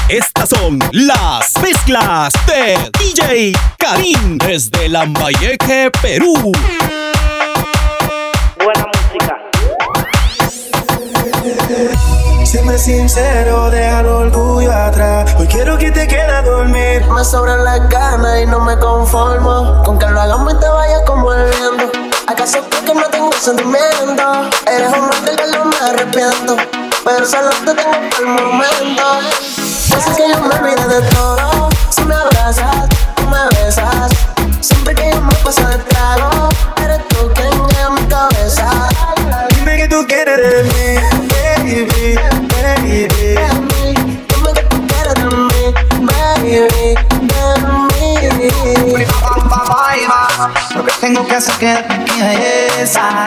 Estas son las mezclas de DJ Karim desde Lambayeque, Perú. Buena música. Siempre sincero, deja el orgullo atrás. Hoy quiero que te quedes a dormir. Me sobran las ganas y no me conformo con que lo hagamos y te vayas como el viento. ¿Acaso crees que no tengo sentimiento? Eres un mal del que no me arrepiento, pero solo te tengo por el momento. Haces que yo me olvide de todo. Si me abrazas, tú me besas. Siempre que yo me paso de trago, eres tú quien llena mi cabeza. Dime que tú quieres de mí, baby, baby. Dime que tú quieres de mí, baby, de mí. Lo que tengo que hacer es que esa.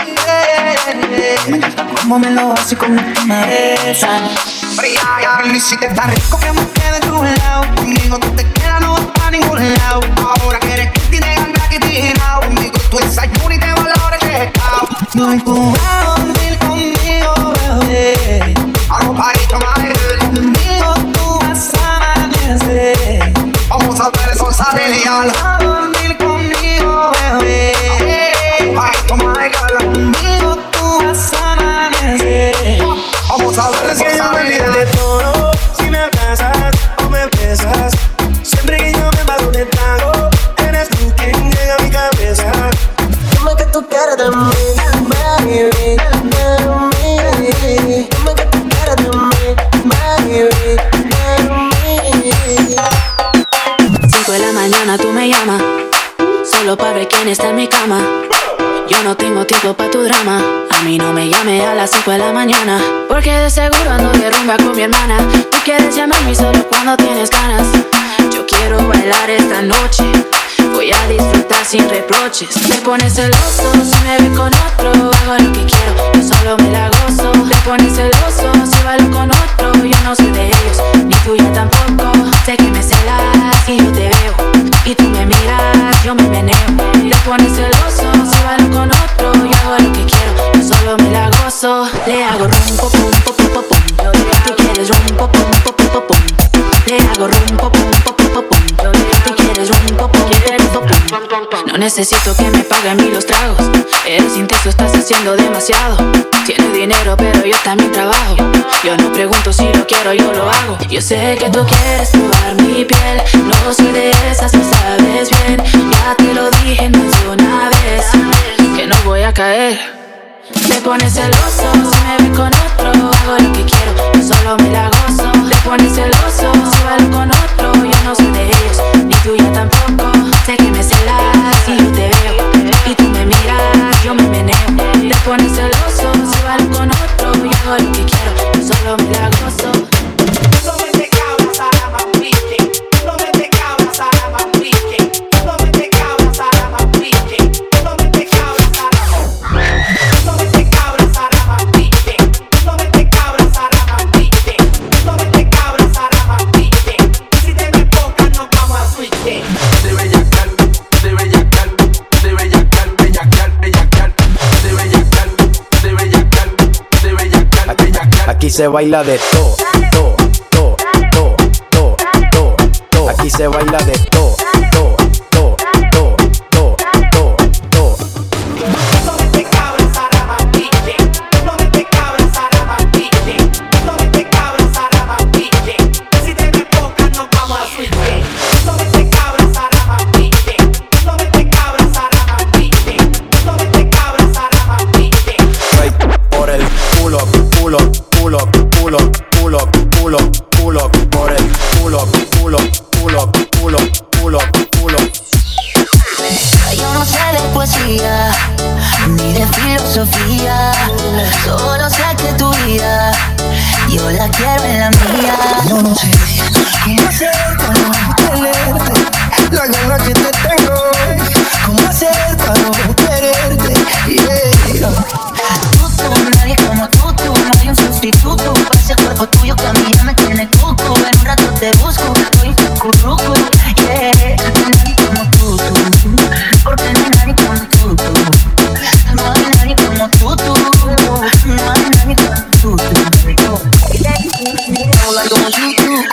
Me encanta cómo me lo hace con una esa. Y si te está rico que me quede en tu lado. Conmigo tú te quedas, no vas pa' ningún lado. Ahora que eres que tiene ganas que tirado. Conmigo tú desayunas y te valores de cao. No, y tú vas a dormir conmigo, bebé. Algo parito más. Conmigo tú vas a amanecer. Vamos a ver esos satélites. A dormir conmigo, bebé. Parito más. Conmigo tú vas a amanecer. Vamos a ver Haces que yo me olvide de todo. Si me abrazas o me besas. Siempre que yo me paso de trago, eres tú quien llega a mi cabeza. Dime que tú quieres de mí, baby, de mí. Dime que tú quieres de mí, baby, de mí. 5 de la mañana tú me llamas, solo para ver quién está en mi cama. Yo no tengo tiempo pa' tu drama. A mí no me llame a las 5 de la mañana, porque de seguro ando de rumba con mi hermana. Tú quieres llamarme solo cuando tienes ganas. Yo quiero bailar esta noche, voy a disfrutar sin reproches. Te pones celoso si me ves con otro. Hago lo que quiero, yo solo me la gozo. Te pones celoso si bailo con otro. Yo no soy de ellos, ni tuya tampoco. Sé que me celas y yo te veo, y tú me miras, yo me meneo. Te pones celoso si bailo con otro. Yo hago lo que quiero, yo solo me la gozo. Le hago rum, pum, pum, pum, pum, pum. Tú quieres rum, pum, pum, pum, pum, pum. Le hago rum, pum, pum, pum, pum, pum. Tú quieres rum, pum, pum, pum, pum. No necesito que me paguen mí los tragos. Eres intenso, estás haciendo demasiado. Tienes dinero, pero yo también trabajo. Yo no pregunto si lo quiero, yo lo hago. Yo sé que tú quieres probar mi piel. No soy de esas, lo sabes bien. Ya te lo dije más de una vez, que no voy a caer. Te pones celoso si me ves con otro. Hago lo que quiero, yo solo me la gozo. Te pones celoso si bailo con otro. Yo no soy de ellos, ni tuya tampoco. Sé que me celas y yo te veo, y tú me miras, yo me meneo. Te pones celoso si bailo con otro. Yo hago lo que quiero, yo solo me la gozo. Aquí se baila de todo, todo, todo, todo, todo, todo, todo. Aquí se baila de todo, todo, todo, todo, todo, todo, todo. No me te cabras, arabambiche. No me te cabras, arabambiche. No me te cabras, arabambiche. Si te me enfocas nos vamos a switch. No me te cabras, arabambiche. No me te cabras, arabambiche. No me te cabras, arabambiche. Por el culo, culo, culo, culo, culo, culo, culo, por el culo, culo, culo, culo,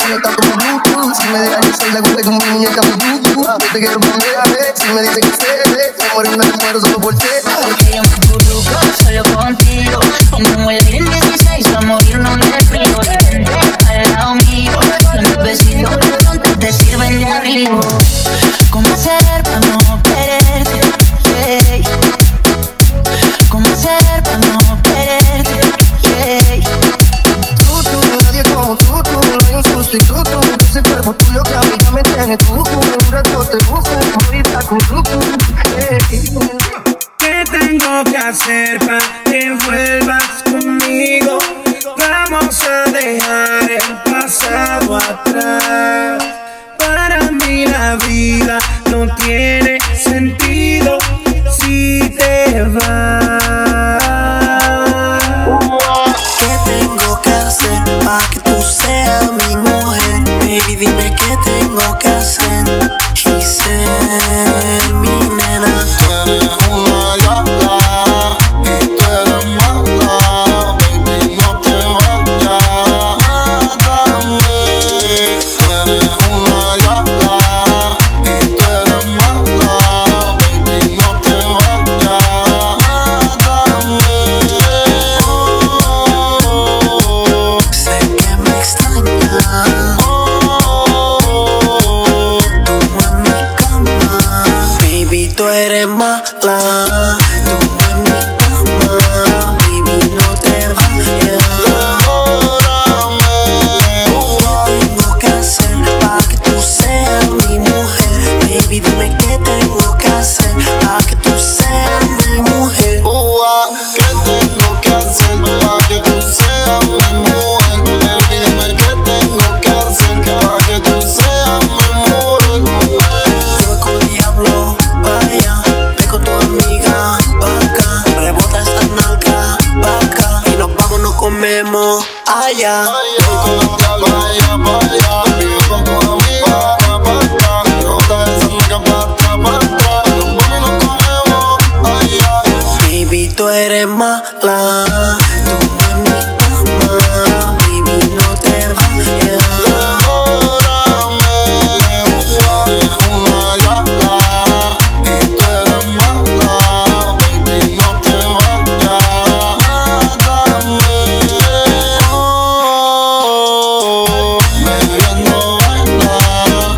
conecta como Bluetooth. Si me dejas yo soy la gota como mi muñeca de Bluetooth. Yo te quiero poner a ver, si me dice que se ve, me muero y me muero solo por ti. Porque yo me involucro solo contigo. Y me mueve en 16 a morirnos de frío. Y vente al lado mío, que mis besitos pronto te sirven de arriba. ¿Cómo hacer para no quererte? Yeah. ¿Cómo hacer para no quererte? Yeah. Nadie como tú, no hay un sustituto. Ese cuerpo tuyo que a mí ya me tiene tú. Un rato te busco, ahorita con tu. ¿Qué tengo que hacer para que vuelvas conmigo? Vamos a dejar el pasado atrás. Para mí la vida no tiene sentido si te vas. ¿Qué tengo que hacer para que tú seas mi mujer? Baby, dime qué tengo que hacer y ser mi nena. Tú eres una loca y tú eres mala, baby, no te vayas, mátame. Tú eres una loca y tú eres mala, baby, no te vayas, mátame. Sé que me extrañas. Tú en mi cama, baby, tú eres mala. Tú en mi cama, baby, no te vayas. ¿Qué tengo que hacer para que tú seas mi mujer? Baby, dime qué tengo que hacer para que tú seas mi mujer. ¿Qué tengo que hacer para que tú seas mi mujer? Baby, dime qué tengo que hacer para que tú seas mi mujer. Te voy con el diablo, vaya. Ve con tu amiga, pa' acá. Rebota esta nalga, pa' acá. Y nos vamos, nos comemos allá. Voy con la diablo, vaya. Vive con tu amiga, pa' acá. Rebota esa nalga, pa' acá. Nos vamos y nos comemos allá. Baby, tú eres mala. Tú en mi cama, baby, no te vayas. Una loca y tú eres mala, baby, no te vayas, mátame. Bebiendo baila,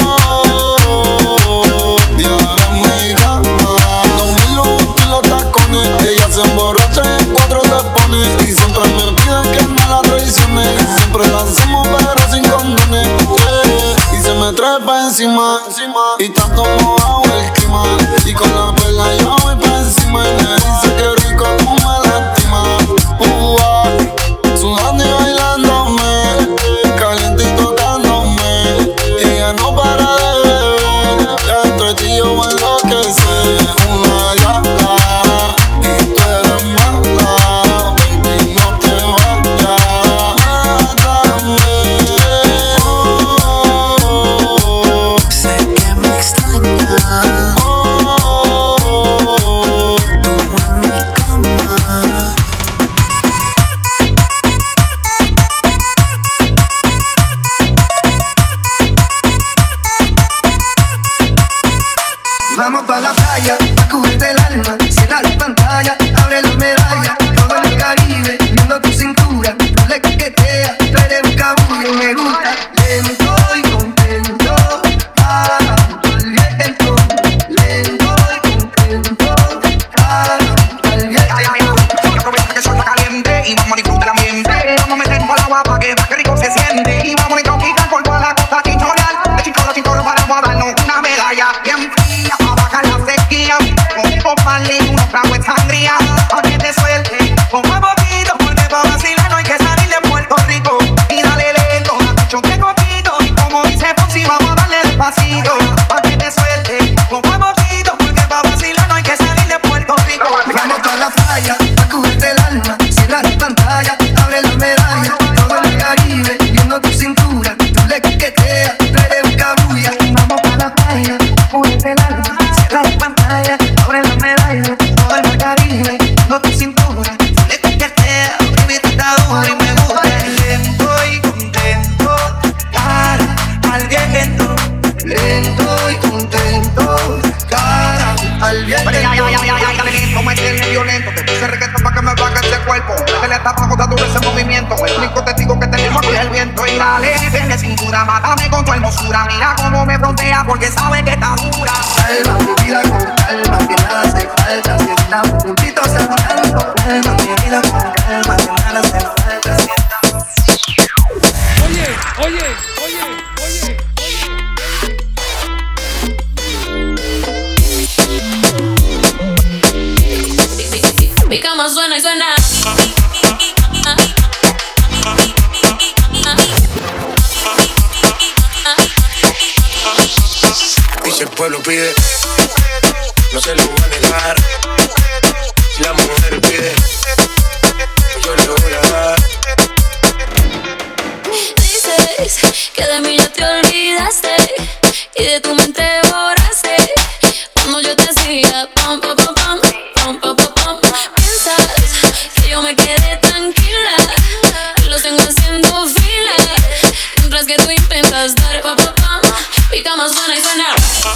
diario en mi cama. 2001 y los tacones, ella se emborracha y en 4 te pone. Y siempre me piden que no la traicione. Y siempre la hacemos pero sin condones, yeah. Y se me trepa encima y tanto mojado el clima. Y con la perla yo voy pa' encima y me dice que rico tú me lastimas. Sudando y bailándome, caliente y tocándome. Y ella no para de beber, ya entre ti yo voy a enloquecer. Una loca y tú eres mala, baby, no te vayas, mátame. Sé que me extrañas. cuerpo. Métele hasta abajo, da duro ese movimiento. El único testigo que tenemos aquí es el viento. Y dale, vete sin duda, mátame con tu hermosura. Mira cómo me frontea porque sabe que está dura. Calma, mi vida con calma, que nada hace falta. Si estamos juntitos hablando. Calma, mi vida con calma, que nada hace falta. Si estamos... Oye. Mi cama suena y suena. Y si el pueblo pide, no se lo voy a negar. Si la mujer pide, yo le voy a dar. Dices que de mí ya te olvidaste y de tu mente borraste cuando yo te hacía pam pam pam pam pam pam pam pam. Piensas que yo me quedé tranquila y los tengo haciendo fila mientras que tú intentas dar pam pam pam. Mi cama suena y suena.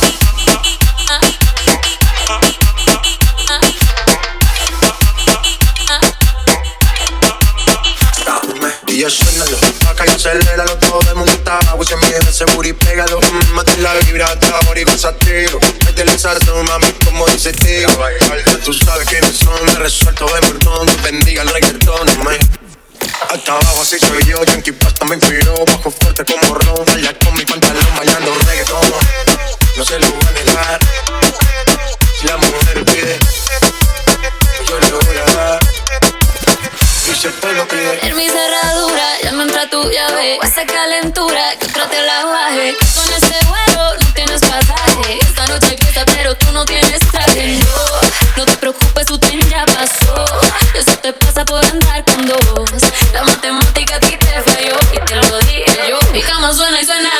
Y ya suénalo, acá y aceléralo. Todo el mundo está agua y se mide ese booty, pégalo. Mate la vibra, ahora y gozatelo. Métele sartén, mami, como dice tío. Tú sabes quiénes son, me resuelto de montón. Bendiga el reggaetón, man. Hasta abajo así soy yo, Yankee Pasta me inspiró. Bajo fuerte como Ron, baila con mi pantalón bailando reggaetón. No se lo voy a negar. Si la mujer pide, yo le voy a dar. Y si el pueblo pide. En mi cerradura ya no entra tu llave. Esa calentura que otra te la baje. Que con ese vuelo no tienes pasaje. Esta noche hay fiesta pero tú no tienes traje. No te preocupes, tu tren ya pasó. Eso te pasa por andar con dos. La matemática a ti te falló y te lo dije yo. Mi cama suena y suena.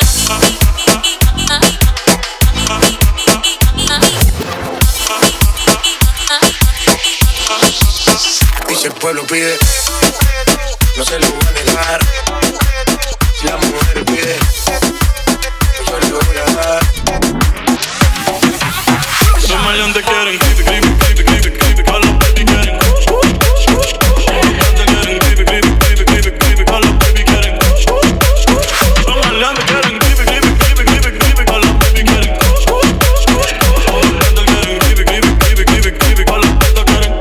Y si el pueblo pide, no se lo voy a negar. Si la mujer pide, yo le voy a dar. Los maleantes quieren creepy, con los baby quieren. Los maleantes quieren creepy, con los baby quieren. Los maleantes quieren creepy, con los baby quieren. Los maleantes quieren creepy, con los baby quieren.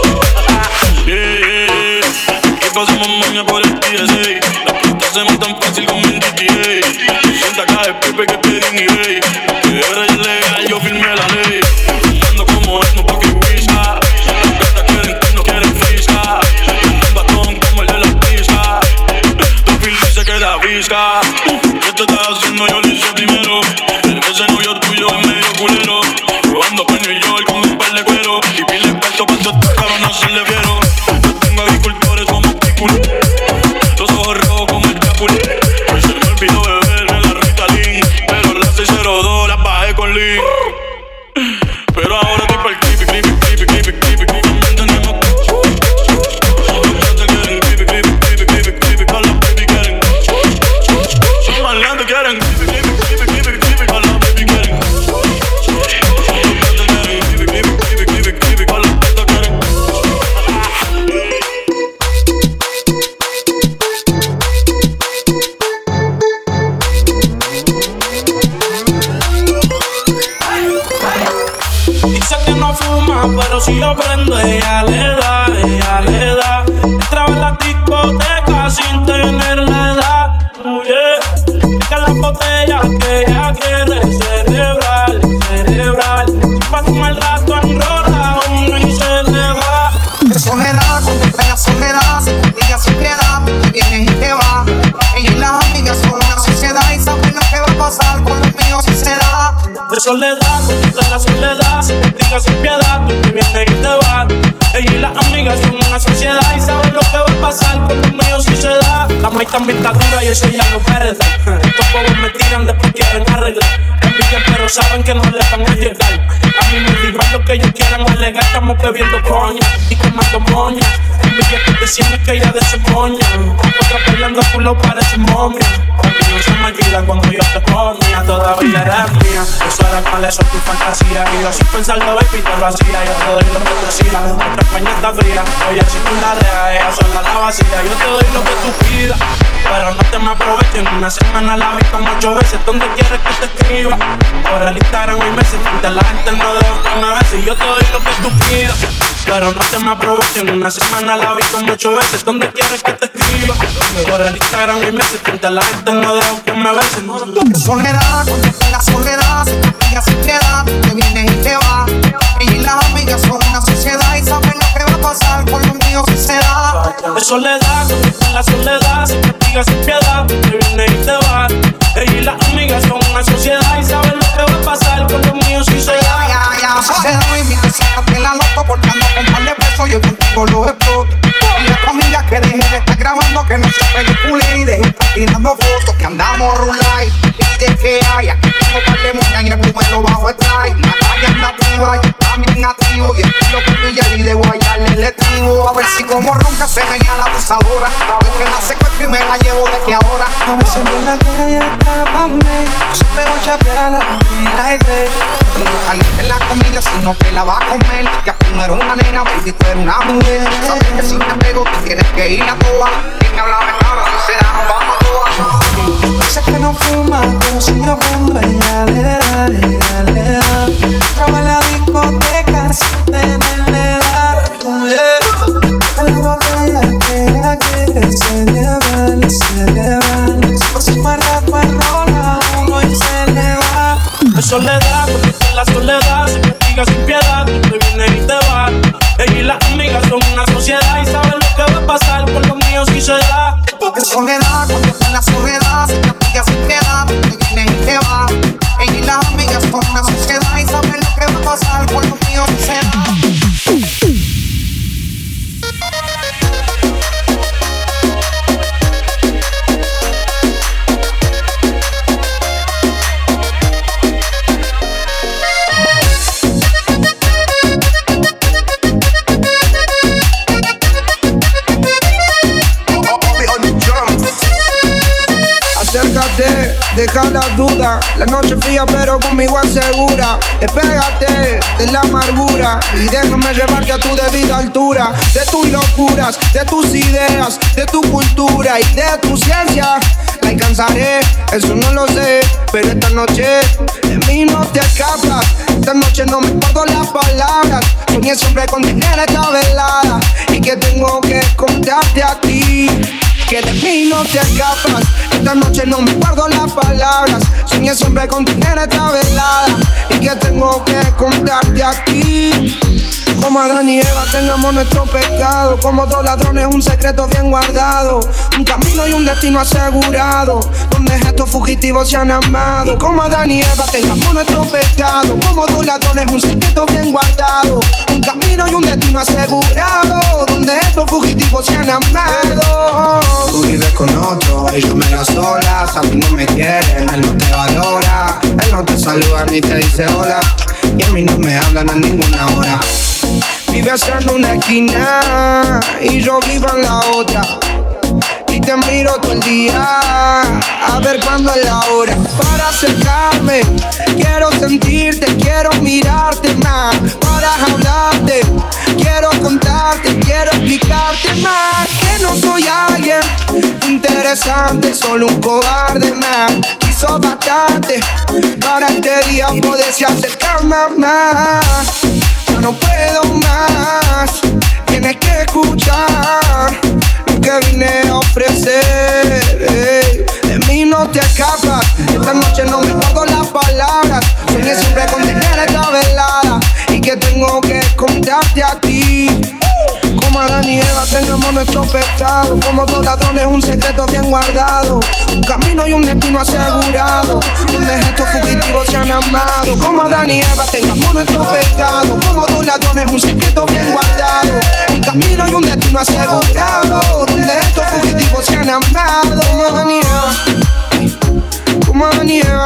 ¿Qué pasamos mañana por el TSA? Las putas se matan fácil como el GTA. Sienta acá de Pepe que pedí en eBay. Que ahora es legal, yo firmé la ley. Ando como es, no pa' que whisca. Las gatas quieren que no quieren fisca. Un batón como el de la pizza. Tu fil dice que da visca. ¿Qué te estás haciendo? Yo lo hice primero. Ese novio tuyo es medio culero. Yo ando con New York con un par de cuero. Y pile experto pa' estos cabrones se le vieron. Yo tengo agricultores como Picul. Los ojos rojos como el Capul. Se me olvidó beberme la Ritalin. Pero la 602 la bajé con Lee. Pero ahora estoy pa'l creepy. No entendemos. Los maleantes quieren creepy, con los baby quieren. Los maleantes quieren creepy, con los baby quieren. Los maleantes quieren creepy, con los baby quieren. Dice que no fuma, pero si yo prendo, ella le da. Entraba en la discoteca sin tener la edad. Que la botella que ella quiere cerebral. Si pasa un mal rato enrola uno y se le va. De soledad, contemplé soledad. Ella sin piedad, viene y te va. Ella y las amigas son una sociedad y saben lo que va a pasar con los míos si se da. De soledad, contra la soledad. Diga sin piedad, tú que vienes y te vas. Ella y las amigas son una sociedad y saben lo que va a pasar con los míos si se da. La maíz también está dura y eso ya no pierde. Estos pobres me tiran después quieren arreglar. Envidian pero saben que no le van a llegar. A mí me da igual lo que ellos quieran alegar. Estamos bebiendo coña y quemando moña. Envidia que decían que ella de su moña. Otra peleando a culo parece momia. A mí no se me olvida cuando yo te pongo. mía, todavía eres mía. Eso era cuáles son tus fantasías. Y yo sin pensarlo, baby, te lo hacía. Yo te doy lo que tú hacías. Nuestra España está fría. Oye, si tú la reas, ella sola la vacía. Yo te doy lo que tú pidas, pero no te me aproveches. En una semana la vi como 8 veces. ¿Dónde quieres que te escriba? Por el Instagram y meses. Frente a la gente no dejo que me beses. Y yo te doy lo que tú pidas, pero no te me aproveches. En una semana la vi como 8 veces. ¿Dónde quieres que te escriba? Por el Instagram y meses. Frente a la gente no dejo que me beses. Soledad, cuando está la soledad, se te pega sin piedad, te vienes y te vas. Ella y las amigas son una sociedad y saben lo que va a pasar con los míos si se da. De soledad, cuando está la soledad, se te pega sin piedad, te vienes y te vas. Ella y las amigas son una sociedad y saben lo que va a pasar con los míos si se da. Ya, sociedad, baby, te sácate la loco porque ando con par de pesos, yo contigo los exploto. Y la familia que deje de estar grabando, que no se pelicule y deje de estar tirando fotos, que andamos rulay. Desde que hay, aquí tengo par de moñas y el número bajo está. La calle anda activa, yo también activo. Y es lo que pilla y de guayarle el estribo. A ver si como ronca se venía la abusadora. A ver que la secuestro y me la llevo de que ahora. A veces en la calle escápame, yo me voy a chapear a la comida y ve. No caliente la comida, sino que la va a comer. Ya tú no eres una nena, baby, tú eres una mujer. Sabes que si me pego, tú tienes que ir a toa. Quien me habla mejor, si será, nos vamos a toa. Sé que no fuma, pero sigue hablando. Ella le da. Traba en la discoteca, sin tenerle edad. A la botella que la quiere, se le va. Por su rato arrola uno y se le va. De soledad, cuando está la soledad, se te pega sin piedad, tú te vienes y te vas. Ella y las amigas son una sociedad y saben lo que va a pasar con los míos si se da. De soledad, cuando está en la soledad, se te pega sin piedad, te vienes y te vas. Ella y las amigas son una sociedad y saben lo que va a pasar con los míos si se da. Acércate, deja la duda. La noche fría pero conmigo asegura. Despégate de la amargura y déjame llevarte a tu debida altura. De tus locuras, de tus ideas, de tu cultura y de tu ciencia. La alcanzaré, eso no lo sé, pero esta noche de mí no te escapas. Esta noche no me acuerdo las palabras. Soñé siempre con tener esta velada y que tengo que contarte a ti. Que de mí no te escapas. Esta noche no me guardo las palabras. Soñé siempre con tener esta velada y que tengo que contarte a ti. Como Adán y Eva tengamos nuestro pecado. Como dos ladrones un secreto bien guardado. Un camino y un destino asegurado, donde estos fugitivos se han amado. Como Adán y Eva tengamos nuestro pecado. Como dos ladrones un secreto bien guardado. Un camino y un destino asegurado, donde estos fugitivos se han amado. Tú vives con otro, ellos me la solas. A mí no me quieren, él no te valora. Él no te saluda ni te dice hola. Y a mí no me hablan a ninguna hora. Vives en una esquina y yo vivo en la otra. Y te miro todo el día a ver cuándo es la hora. Para acercarme, quiero sentirte, quiero mirarte más. Para hablarte, quiero contarte, quiero explicarte más. Que no soy alguien interesante, solo un cobarde más. Quiso bastante para este día poderse acercarme más. Ya no puedo más, tienes que escuchar lo que vine a ofrecer. De mí no te escapas, esta noche no me guardo las palabras. Soñé siempre con tener esta velada y que tengo que contarte a ti. Como Adán y Eva tengamos nuestro pecado. Como dos ladrones un secreto bien guardado. Un camino y un destino asegurado, donde estos fugitivos se han amado. Como Adán y Eva tengamos nuestro pecado. Como dos ladrones un secreto bien guardado. Un camino y un destino asegurado, donde estos fugitivos se han amado. Como Adán y Eva, como Adán y Eva,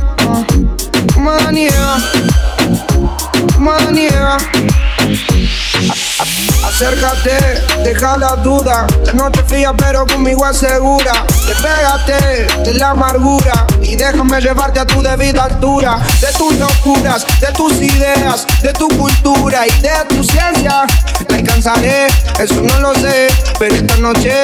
como Adán y Eva, como Adán y Eva. Acércate, deja la duda. No te fías pero conmigo asegura. Despégate de la amargura y déjame llevarte a tu debida altura. De tus locuras, de tus ideas, de tu cultura y de tu ciencia. La alcanzaré, eso no lo sé, pero esta noche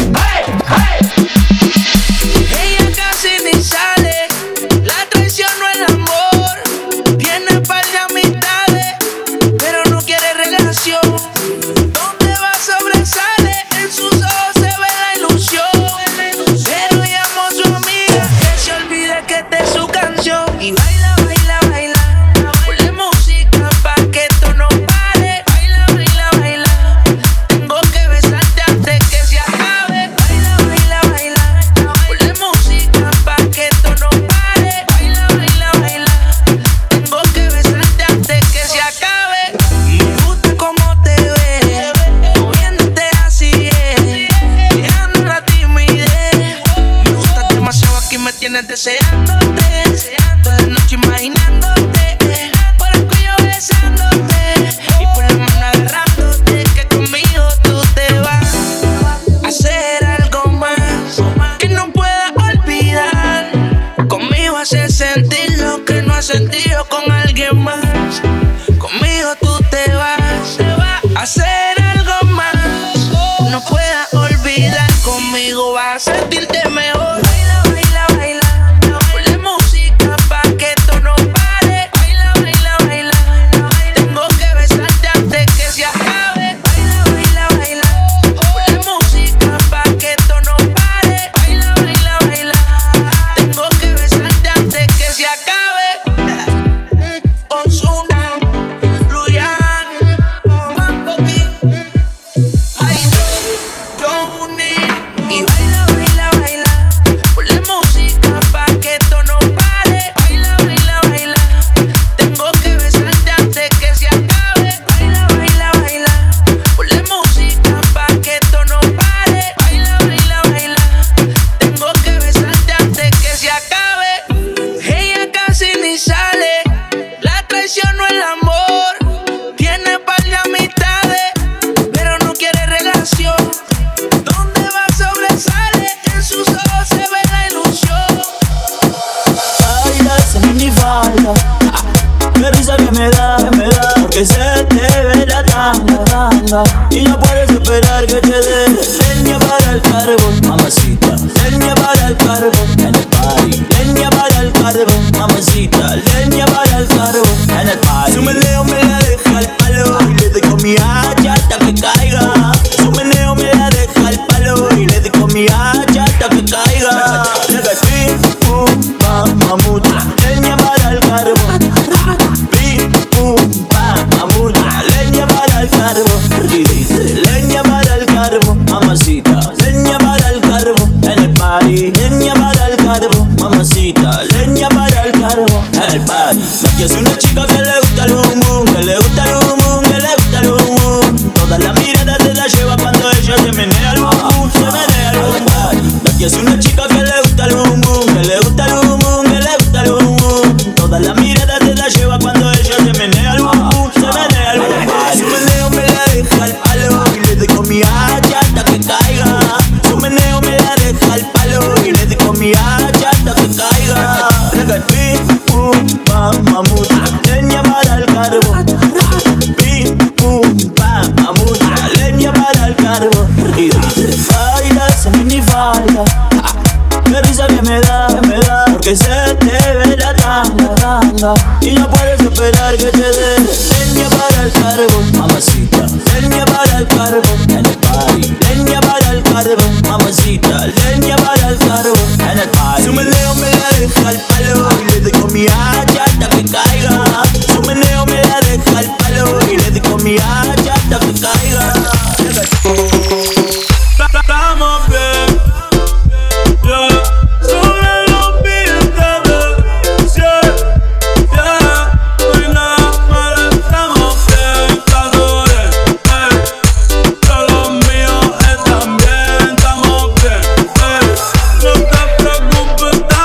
ella casi ni sale. La traición no es el amor. Tiene par de amistades, pero no quiere relación. Donde va sobresale, en sus ojos se ve la ilusión. Pero llamó a su amiga que se olvide que esta es su canción. Y baila, baila, baila. Ponle música pa' que esto no pare. Baila, baila, baila. Tengo que besarte antes que se acabe. Baila, baila, baila. Ponle música pa' que esto no pare. Baila, baila, baila. Tengo que besarte antes que se acabe. Me gusta cómo te ves, moviéndote así, dejando la timidez. Me gustas demasiado, aquí me tienes deseándote. Toda la noche imaginándote, por el cuello besándote y por la mano agarrándote. Que conmigo tú te vas a hacer algo más que no puedas olvidar. Conmigo haces sentir lo que no has sentido con alguien más. Conmigo tú te vas a hacer algo más. No puedas olvidar, conmigo vas a sentirte mejor. Baila, baila, baila. Ponle música pa' que esto no pare. Baila, baila, baila. Tengo que besarte antes que se acabe. Baila, baila, baila. Ponle música pa' que esto no pare. Baila, baila, baila. Tengo que besarte antes que se acabe. Ozuna, Luyan, Mambo King, ay, Johnny. Y baila, baila, baila. Ponle música pa' que esto no pare. Baila, baila, baila. Tengo que besarte antes que se acabe. Baila, baila, baila. Ponle música pa' que esto no pare. Baila, baila, baila. Tengo que besarte antes que se acabe. Ella casi ni sale. La traición no es el amor. Tiene par de amistades, pero no quiere relación. Donde va sobresale, en sus ojos se ve la ilusión. Baila esa minifalda, qué risa que me da, porque se te ve la tanga, y no puedes esperar que te dé leña para el carbón, mamacita. Leña para el carbón en el party. Leña para el carbón, mamacita. Leña para el carbón en el party. Su meneo me la deja al palo y le doy con mi hacha hasta que caiga. Su meneo me la deja al palo y le doy con mi hacha hasta que caiga. Pim, pum, pam, mamuta. Leña para el carbón. Pim, pum, pam, mamuta. Leña para el carbón. Y dice, leña para el carbón, mamacita. Leña para el carbón en el party. Leña para el carbón, mamacita. Leña para el carbón en el party. Aquí es una chica que le gusta el boom boom, que le gusta el boom boom, que le gusta el boom boom. Todas las miradas te la lleva cuando ella se menea el boom boom, se menea el boom boom. Aquí es una chica que le gusta el boom boom, que le gusta el boom boom, que le gusta el boom boom. Todas las miradas te la lleva cuando ella se menea el boom boom, se menea el boom boom. Su meneo me la deja al palo y le doy con mi hacha hasta que caiga. Su meneo me la deja al palo y le doy con mi hacha hasta que caiga. Pim, pum, pam, mamuta. Leña para el carbón. Pim, pum, pam, mamuta. Leña para el carbón. Y dice, baila esa minifalda, qué risa que me da, porque se te ve la tanga, y no puedes esperar que te dé leña para el carbón, mamacita. Leña para el carbón en el party. Leña para el carbón, mamacita. Leña para el carbón en el party. Su meneo me la deja al palo y le doy con mi hacha hasta que caiga. Su meneo me la deja al palo y le doy con mi hacha hasta que caiga. Estamos bien, yeah. Sobre los billetes, yeah. No hay nada malo, estamos bien. Cazadores, todos los míos están bien, estamos bien, no te preocupes.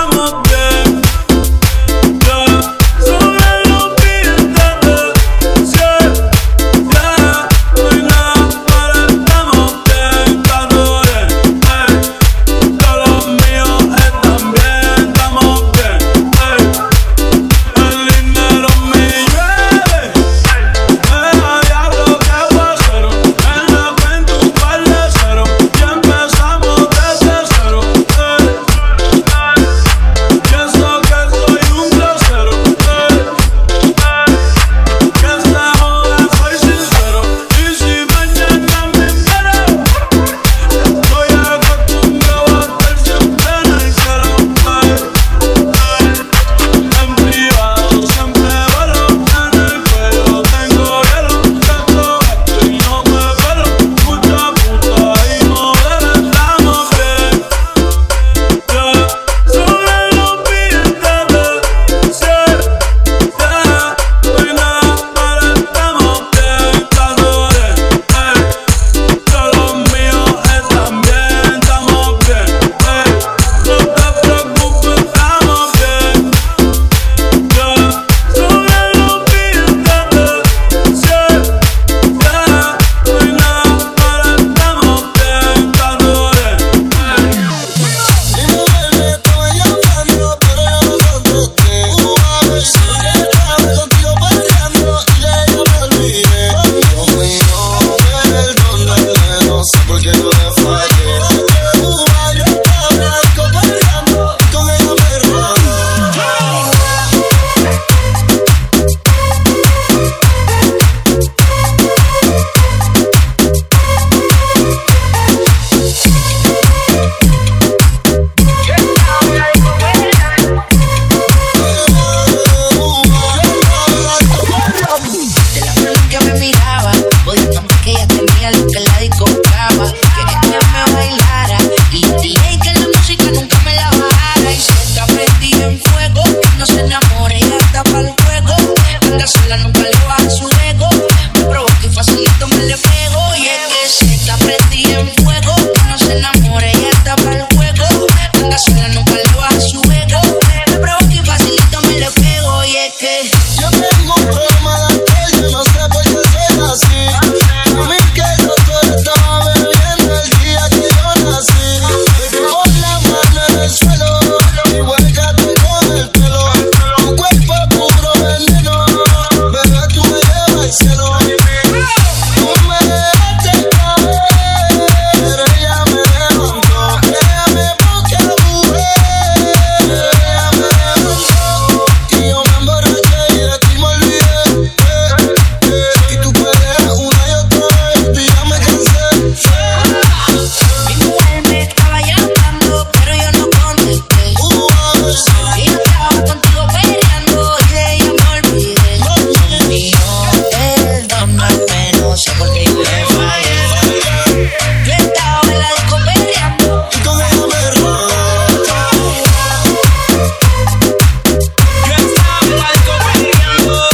no se enamore, ella está pa'l juego. Anda sola, nunca le baja su ego. Me provoca y facilito me le pego. Y es que se está prendida en fuego. Que no se enamore, ella está pa'l juego. Anda sola, nunca le baja su ego. Me provoca y facilito me le pego. Y es que yo tengo un problema de alcohol, yo no sé por qué soy así. A mí que el doctor estaba bebiendo el día que yo nací. Por la mano en el suelo y vuélcate con el pelo. Tu cuerpo es puro veneno, bebé, tú me llevas al cielo. Tú me dejaste caer, pero ella me levantó. Déjame porque mujer, ella me levantó. Y yo me emborraché y de ti me olvidé. Y tú puedes una y otra vez, y ya me cansé. mi mujer me estaba llamando, pero yo no contesté. Y yo estaba contigo peleando y de ella me olvidé. Dijo, perdóname, no sé por qué yo le fallé. Yo estaba en la disco peleando Y con ella me robó. Yo estaba en la disco peleando.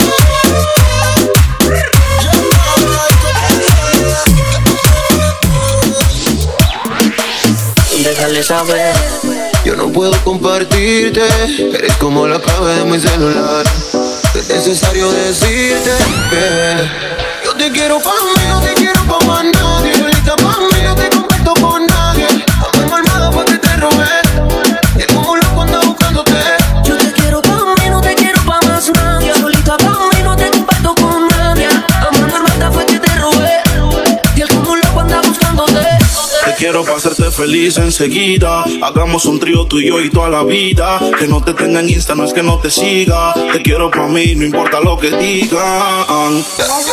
Déjale saber. Yo no puedo compartirte, eres como la clave de mi celular. Es necesario decirte que yo te quiero pa' mí, no te quiero pa' más nadie. Solita pa' mí, no te comparto con nadie. Amor armado fue que te robé, y es como loco anda buscándote. Yo te quiero pa' mí, no te quiero pa' más nadie. Solita pa' mí, no te comparto con nadie. Amor normal fue que te robé, y el como loco anda buscándote. Te quiero pa' hacerte feliz enseguida. Hagamos un trío tú y yo y toda la vida. Que no te tenga en Insta, no es que no te siga. Te quiero pa' mí, no importa lo que digan.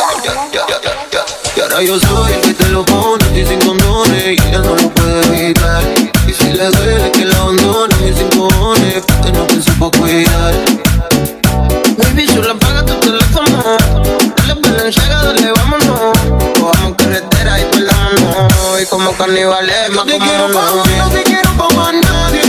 Y ahora yo soy el que te lo pone a ti sin condones, y ella no lo puede evitar. Y si le duele que la abandone, mis 5 cojones, que no te supo cuidar. Baby, solo apaga tu teléfono. Dale Balenciaga, dale, vámonos. Cojamos carretera y perdámonos. Y como carnivales, Yo te quiero pa' mí, no te quiero pa' más nadie.